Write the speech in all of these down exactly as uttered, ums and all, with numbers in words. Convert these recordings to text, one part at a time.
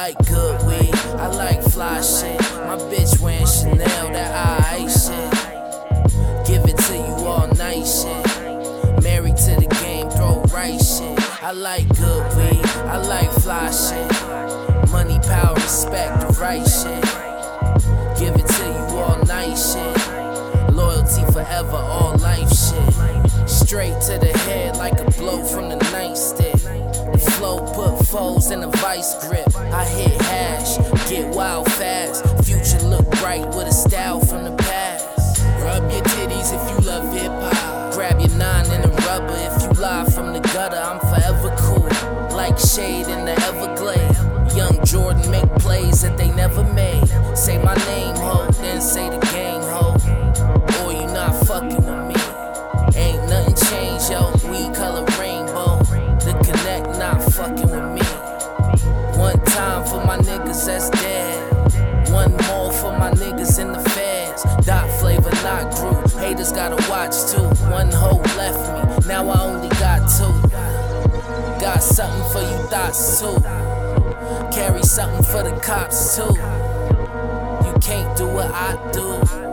like good weed, I like fly shit. My bitch wearing Chanel, that I ice shit. Give it to you all night shit. Married to the game, throw right shit. I like good weed, I like fly shit. Money, power, respect, the right shit. Give it to you all night shit. Loyalty forever, all life shit. Straight to the head like a blow from the nightstick. The flow put foes in a vice grip. I hit hash, get wild fast. Future look bright with a style from the past. Rub your titties if you love hip hop. Grab your nine in a rubber if you live from the gutter. I'm forever cool, like shade in the Everglades. Young Jordan make plays that they never made. Say my name, ho, then say the game, ho. Or you not fucking with me. Ain't nothing changed, yo. We color rainbow. The connect not fucking with me. One time for my niggas that's dead. One more for my niggas in the feds. Dot flavor not grew. Haters gotta watch too. One hoe left me. Now I only got two. Got something for you thoughts too. Carry something for the cops too. You can't do what I do.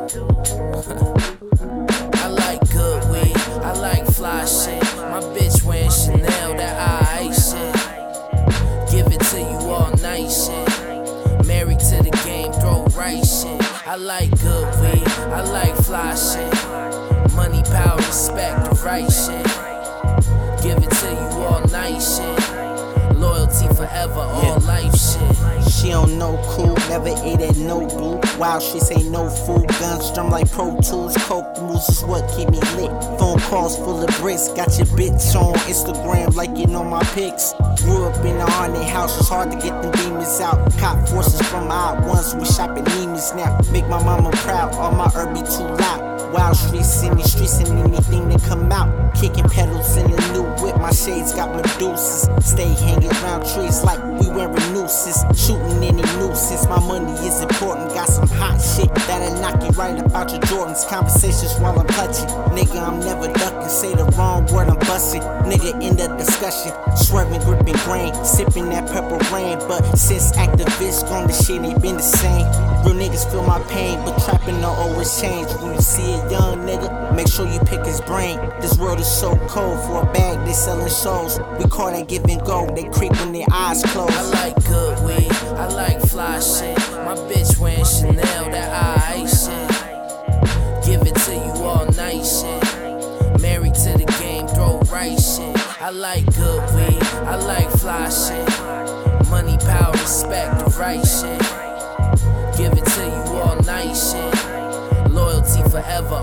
I like good weed, I like fly shit. My bitch wearing Chanel, that I ice shit. Give it to you all night shit. Married to the game, throw right shit. I like good weed, I like fly shit. Money, power, respect, the right shit. Give it to you all night shit. Loyalty forever, all life shit. She don't know cool, never ate at no boo. Wild shit ain't no food. Guns strum like Pro Tools. Coke moves is what keep me lit. Phone calls full of bricks. Got your bitch on Instagram like you know my pics. Grew up in a haunted house, it's hard to get them demons out. Cop forces from my out ones, we shop at Neiman's now. Make my mama proud, all my herb be too loud. Wild streets in these streets and anything that come out. Kicking pedals in the new whip, my shades got Medusas. Stay hanging around trees like we wearing nooses. Shooting any nuisance, my money is important. Got some hot shit that'll knock you right about your Jordans. Conversations while I'm touching. Nigga, I'm never ducking. Say the wrong word, I'm busting. Nigga, end the discussion. Swerving, gripping grain. Sipping that purple rain. But since activists gone, the shit ain't been the same. Real niggas feel my pain, but trapping don't always change. When you see a young nigga, make sure you pick his brain. This world is so cold. For a bag, they selling souls. We call that give and go. They creep when their eyes close. I like good weed, I like fly shit. My bitch wearing Chanel, that I ice shit. Give it to you all night shit. Married to the game, throw right shit. I like good weed, I like fly shit. Money, power, respect, the right shit. Give it to you all night shit. Loyalty forever,